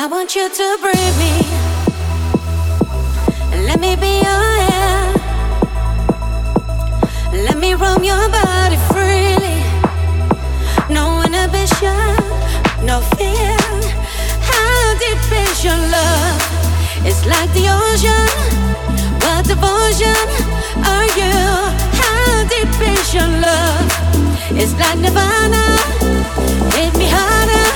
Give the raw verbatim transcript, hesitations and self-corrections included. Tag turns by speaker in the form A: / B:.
A: I want you to breathe me and let me be your air. Let me roam your body freely. No inhibition, no fear. How deep is your love? It's like the ocean. What devotion are you? How deep is your love? It's like Nirvana. Hit me harder.